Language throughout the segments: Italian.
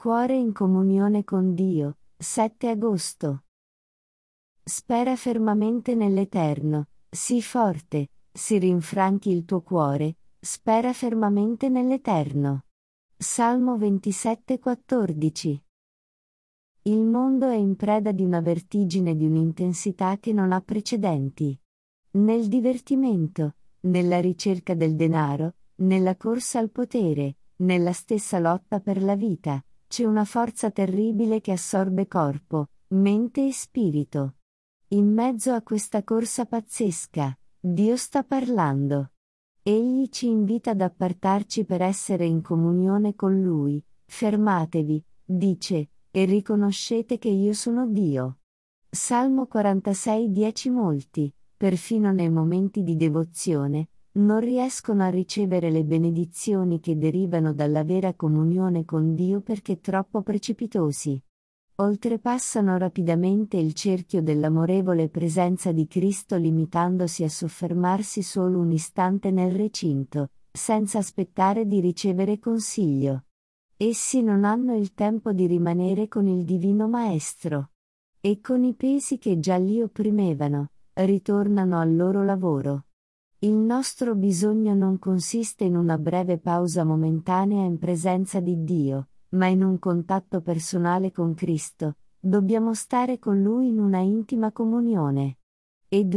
cuore in comunione con Dio, 7 agosto. Spera fermamente nell'Eterno, sii forte, si rinfranchi il tuo cuore, spera fermamente nell'Eterno. Salmo 27,14. Il mondo è in preda di una vertigine di un'intensità che non ha precedenti. Nel divertimento, nella ricerca del denaro, nella corsa al potere, nella stessa lotta per la vita, c'è una forza terribile che assorbe corpo, mente e spirito. In mezzo a questa corsa pazzesca, Dio sta parlando. Egli ci invita ad appartarci per essere in comunione con Lui. Fermatevi, dice, e riconoscete che io sono Dio. Salmo 46,10. Molti, perfino nei momenti di devozione, non riescono a ricevere le benedizioni che derivano dalla vera comunione con Dio perché troppo precipitosi. Oltrepassano rapidamente il cerchio dell'amorevole presenza di Cristo limitandosi a soffermarsi solo un istante nel recinto, senza aspettare di ricevere consiglio. Essi non hanno il tempo di rimanere con il Divino Maestro. E con i pesi che già li opprimevano, ritornano al loro lavoro. Il nostro bisogno non consiste in una breve pausa momentanea in presenza di Dio, ma in un contatto personale con Cristo. Dobbiamo stare con Lui in una intima comunione. Edu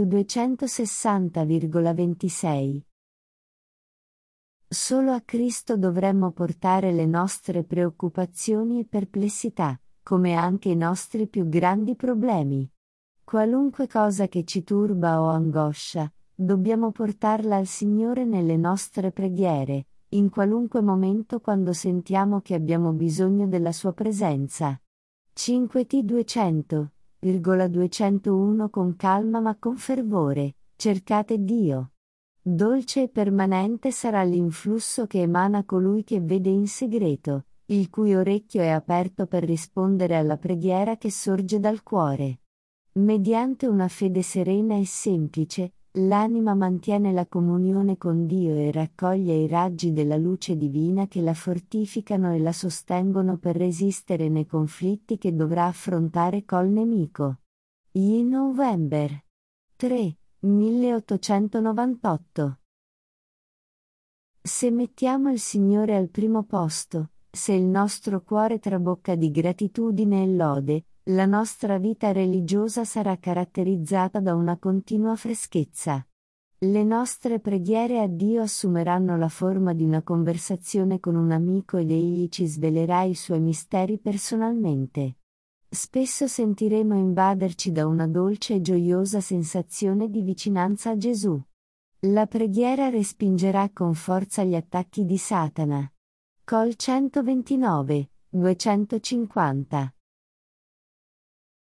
260,26. Solo a Cristo dovremmo portare le nostre preoccupazioni e perplessità, come anche i nostri più grandi problemi. Qualunque cosa che ci turba o angoscia, dobbiamo portarla al Signore nelle nostre preghiere, in qualunque momento quando sentiamo che abbiamo bisogno della Sua presenza. 5T 200,201. Con calma ma con fervore, cercate Dio. Dolce e permanente sarà l'influsso che emana colui che vede in segreto, il cui orecchio è aperto per rispondere alla preghiera che sorge dal cuore. Mediante una fede serena e semplice, l'anima mantiene la comunione con Dio e raccoglie i raggi della luce divina che la fortificano e la sostengono per resistere nei conflitti che dovrà affrontare col nemico. In November 3, 1898. Se mettiamo il Signore al primo posto, se il nostro cuore trabocca di gratitudine e lode, la nostra vita religiosa sarà caratterizzata da una continua freschezza. Le nostre preghiere a Dio assumeranno la forma di una conversazione con un amico ed egli ci svelerà i suoi misteri personalmente. Spesso sentiremo invaderci da una dolce e gioiosa sensazione di vicinanza a Gesù. La preghiera respingerà con forza gli attacchi di Satana. Col 129, 250.